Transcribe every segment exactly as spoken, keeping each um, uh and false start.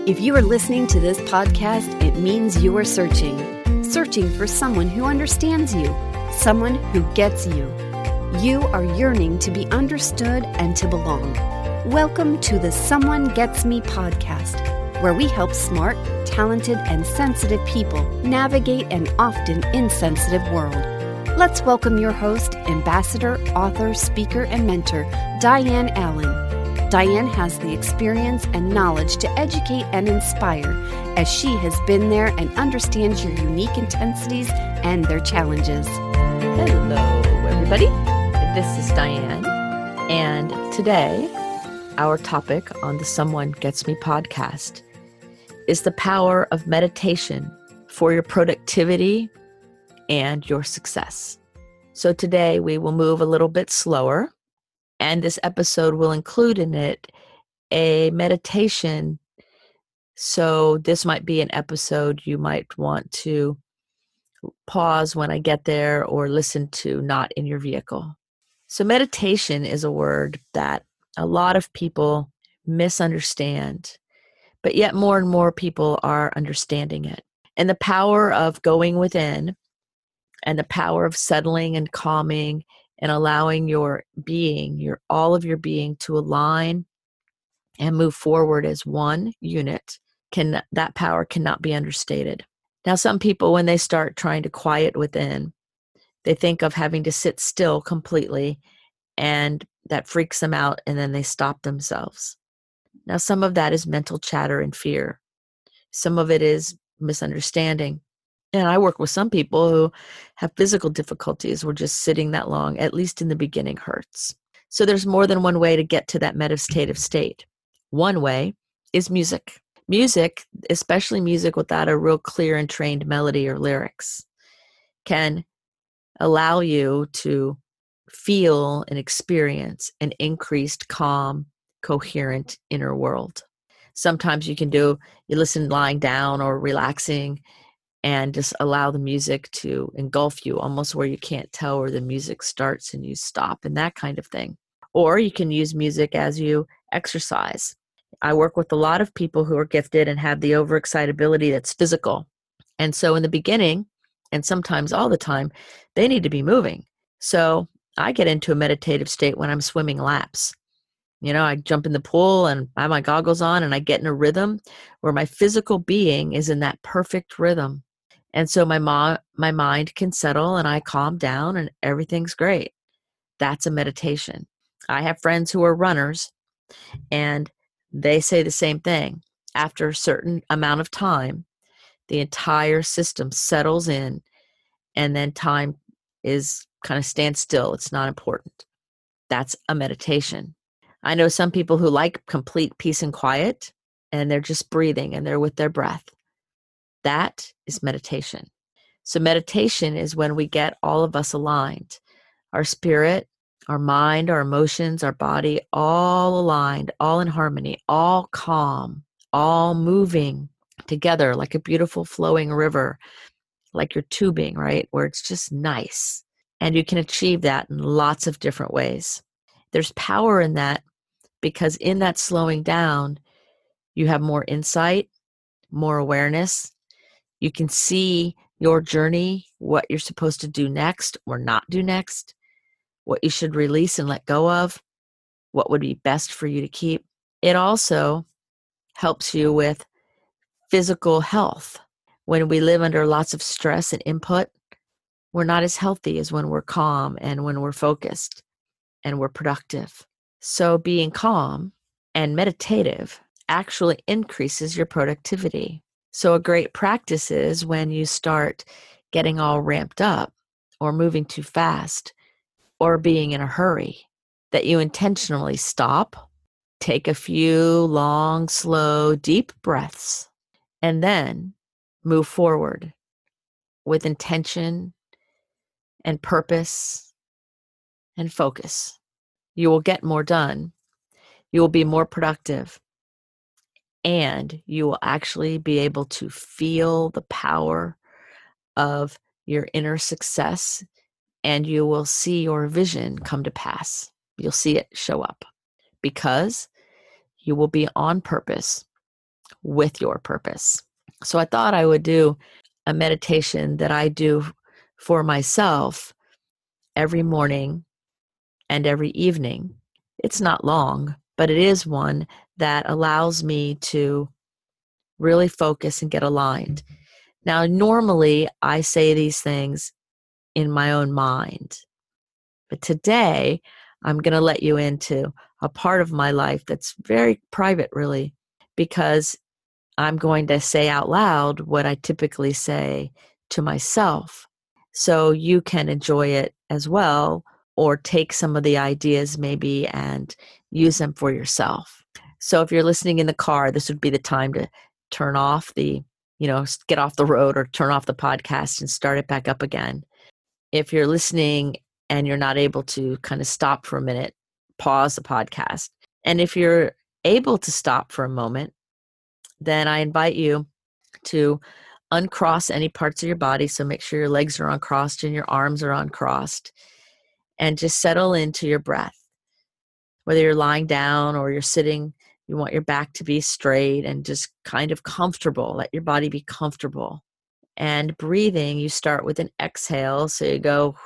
If you are listening to this podcast, it means you are searching. Searching for someone who understands you, someone who gets you. You are yearning to be understood and to belong. Welcome to the Someone Gets Me podcast, where we help smart, talented, and sensitive people navigate an often insensitive world. Let's welcome your host, ambassador, author, speaker, and mentor, Diane Allen. Diane has the experience and knowledge to educate and inspire, as she has been there and understands your unique intensities and their challenges. Hello, everybody. This is Diane, and today our topic on the Someone Gets Me podcast is the power of meditation for your productivity and your success. So today we will move a little bit slower. And this episode will include in it a meditation. So this might be an episode you might want to pause when I get there or listen to not in your vehicle. So meditation is a word that a lot of people misunderstand, but yet more and more people are understanding it. And the power of going within and the power of settling and calming and allowing your being, your all of your being to align and move forward as one unit, can that power cannot be understated. Now, some people, when they start trying to quiet within, they think of having to sit still completely, and that freaks them out, and then they stop themselves. Now, some of that is mental chatter and fear. Some of it is misunderstanding. And I work with some people who have physical difficulties where just sitting that long, at least in the beginning, hurts. So there's more than one way to get to that meditative state. One way is music. Music, especially music without a real clear and trained melody or lyrics, can allow you to feel and experience an increased, calm, coherent inner world. Sometimes you can do, you listen lying down or relaxing, and just allow the music to engulf you, almost where you can't tell where the music starts and you stop, and that kind of thing. Or you can use music as you exercise. I work with a lot of people who are gifted and have the overexcitability that's physical. And so in the beginning, and sometimes all the time, they need to be moving. So I get into a meditative state when I'm swimming laps. You know, I jump in the pool and I have my goggles on and I get in a rhythm where my physical being is in that perfect rhythm. And so my mo- my mind can settle and I calm down and everything's great. That's a meditation. I have friends who are runners and they say the same thing. After a certain amount of time, the entire system settles in and then time is kind of stands still. It's not important. That's a meditation. I know some people who like complete peace and quiet and they're just breathing and they're with their breath. That is meditation. So meditation is when we get all of us aligned. Our spirit, our mind, our emotions, our body, all aligned, all in harmony, all calm, all moving together like a beautiful flowing river, like you're tubing, right? Where it's just nice. And you can achieve that in lots of different ways. There's power in that because in that slowing down, you have more insight, more awareness. You can see your journey, what you're supposed to do next or not do next, what you should release and let go of, what would be best for you to keep. It also helps you with physical health. When we live under lots of stress and input, we're not as healthy as when we're calm and when we're focused and we're productive. So being calm and meditative actually increases your productivity. So a great practice is when you start getting all ramped up or moving too fast or being in a hurry, that you intentionally stop, take a few long, slow, deep breaths, and then move forward with intention and purpose and focus. You will get more done. You will be more productive. And you will actually be able to feel the power of your inner success, and you will see your vision come to pass. You'll see it show up because you will be on purpose with your purpose. So I thought I would do a meditation that I do for myself every morning and every evening. It's not long, but it is one that allows me to really focus and get aligned. Now, normally I say these things in my own mind, but today I'm going to let you into a part of my life that's very private, really, because I'm going to say out loud what I typically say to myself, so you can enjoy it as well, or take some of the ideas maybe and use them for yourself. So if you're listening in the car, this would be the time to turn off the, you know, get off the road or turn off the podcast and start it back up again. If you're listening and you're not able to kind of stop for a minute, pause the podcast. And if you're able to stop for a moment, then I invite you to uncross any parts of your body. So make sure your legs are uncrossed and your arms are uncrossed, and just settle into your breath. Whether you're lying down or you're sitting, you want your back to be straight and just kind of comfortable. Let your body be comfortable. And breathing, you start with an exhale. So you go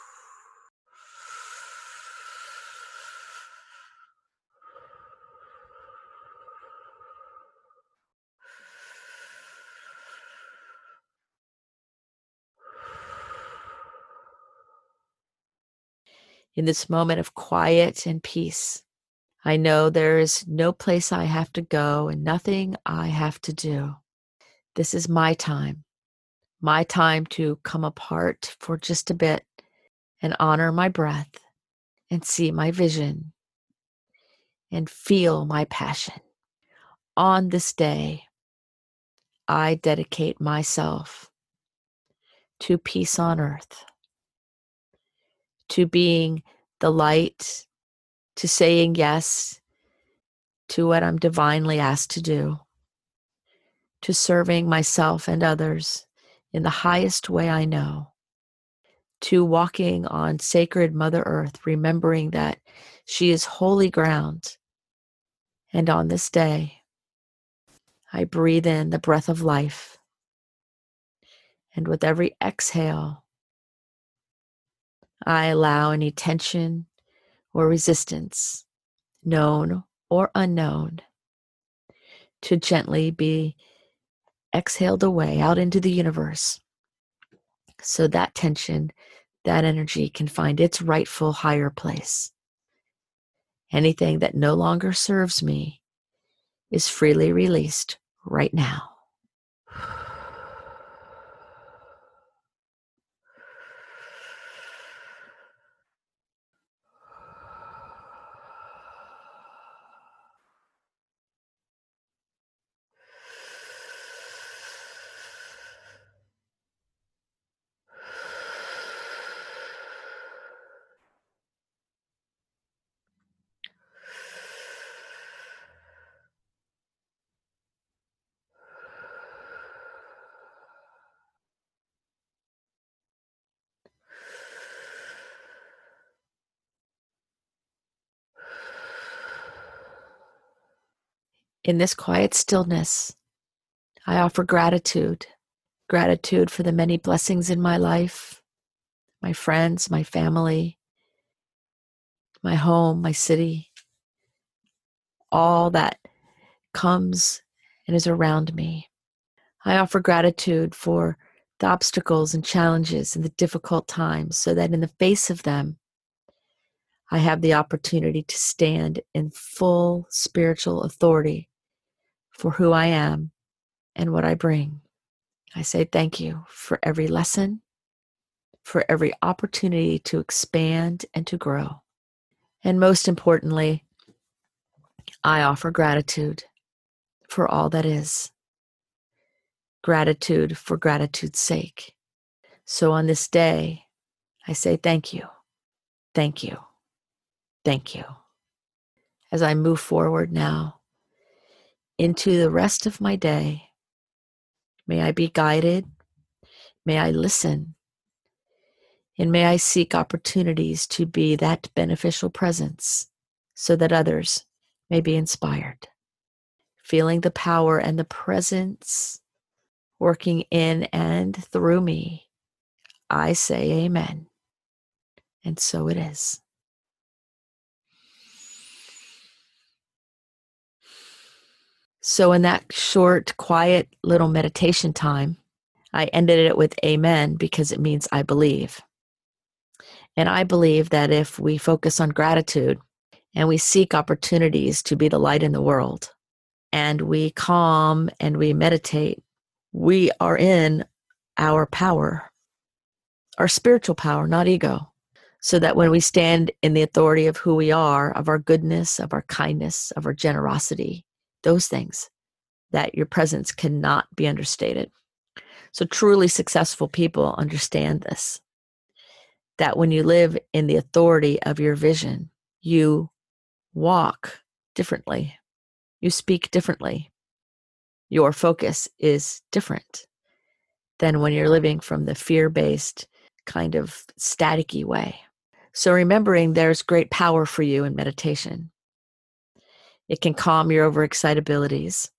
in this moment of quiet and peace. I know there is no place I have to go and nothing I have to do. This is my time, my time to come apart for just a bit and honor my breath and see my vision and feel my passion. On this day, I dedicate myself to peace on earth, to being the light, to saying yes to what I'm divinely asked to do, to serving myself and others in the highest way I know, to walking on sacred Mother Earth, remembering that she is holy ground. And on this day, I breathe in the breath of life. And with every exhale, I allow any tension or resistance, known or unknown, to gently be exhaled away out into the universe, so that tension, that energy can find its rightful higher place. Anything that no longer serves me is freely released right now. In this quiet stillness, I offer gratitude, gratitude for the many blessings in my life, my friends, my family, my home, my city, all that comes and is around me. I offer gratitude for the obstacles and challenges and the difficult times, so that in the face of them, I have the opportunity to stand in full spiritual authority for who I am and what I bring. I say thank you for every lesson, for every opportunity to expand and to grow. And most importantly, I offer gratitude for all that is. Gratitude for gratitude's sake. So on this day, I say thank you, thank you, thank you. As I move forward now into the rest of my day, may I be guided, may I listen, and may I seek opportunities to be that beneficial presence so that others may be inspired. feeling the power and the presence working in and through me, I say amen. And so it is. So in that short, quiet little meditation time, I ended it with amen because it means I believe. And I believe that if we focus on gratitude and we seek opportunities to be the light in the world, and we calm and we meditate, we are in our power, our spiritual power, not ego. So that when we stand in the authority of who we are, of our goodness, of our kindness, of our generosity, those things, that your presence cannot be understated. So truly successful people understand this, that when you live in the authority of your vision, you walk differently, you speak differently, your focus is different than when you're living from the fear-based kind of staticky way. So remembering there's great power for you in meditation. It can calm your overexcitabilities.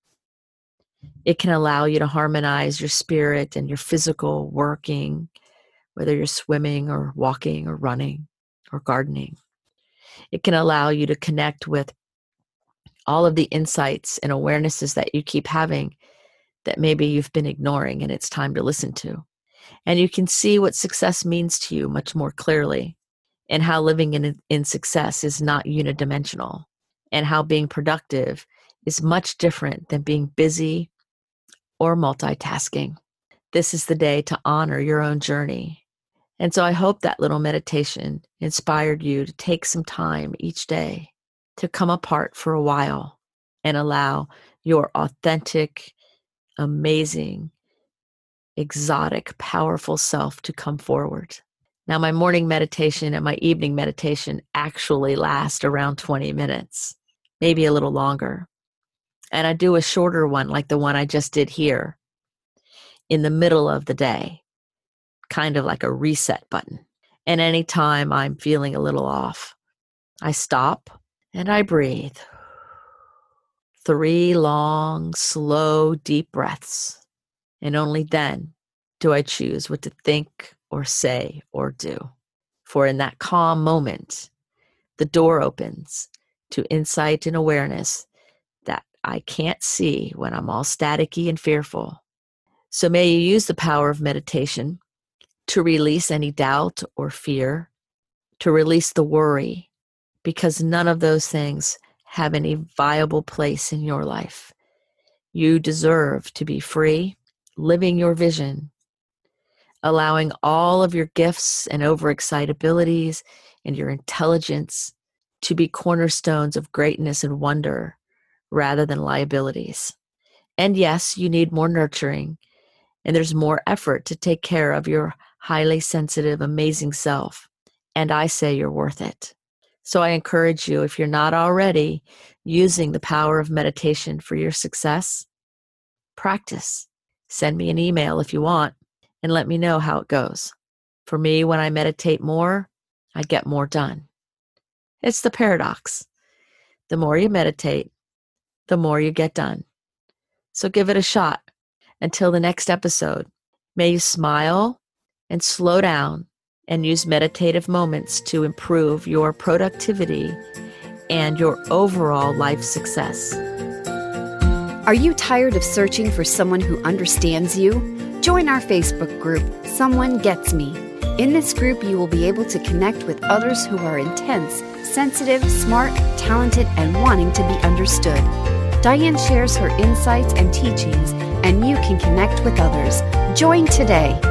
It can allow you to harmonize your spirit and your physical working, whether you're swimming or walking or running or gardening. It can allow you to connect with all of the insights and awarenesses that you keep having that maybe you've been ignoring and it's time to listen to. And you can see what success means to you much more clearly, and how living in, in success is not unidimensional, and how being productive is much different than being busy or multitasking. This is the day to honor your own journey. And so I hope that little meditation inspired you to take some time each day to come apart for a while and allow your authentic, amazing, exotic, powerful self to come forward. Now, my morning meditation and my evening meditation actually last around twenty minutes, maybe a little longer. And I do a shorter one like the one I just did here in the middle of the day, kind of like a reset button. And anytime I'm feeling a little off, I stop and I breathe. Three long, slow, deep breaths. And only then do I choose what to think or say or do. For in that calm moment, the door opens to insight and awareness that I can't see when I'm all staticky and fearful. So may you use the power of meditation to release any doubt or fear, to release the worry, because none of those things have any viable place in your life. You deserve to be free, living your vision, allowing all of your gifts and overexcitabilities and your intelligence to be cornerstones of greatness and wonder rather than liabilities. And yes, you need more nurturing, and there's more effort to take care of your highly sensitive, amazing self. And I say you're worth it. So I encourage you, if you're not already using the power of meditation for your success, practice. Send me an email if you want and let me know how it goes. For me, when I meditate more, I get more done. It's the paradox. The more you meditate, the more you get done. So give it a shot. Until the next episode, may you smile and slow down and use meditative moments to improve your productivity and your overall life success. Are you tired of searching for someone who understands you? Join our Facebook group, Someone Gets Me. In this group, you will be able to connect with others who are intense, sensitive, smart, talented, and wanting to be understood. Diane shares her insights and teachings, and you can connect with others. Join today.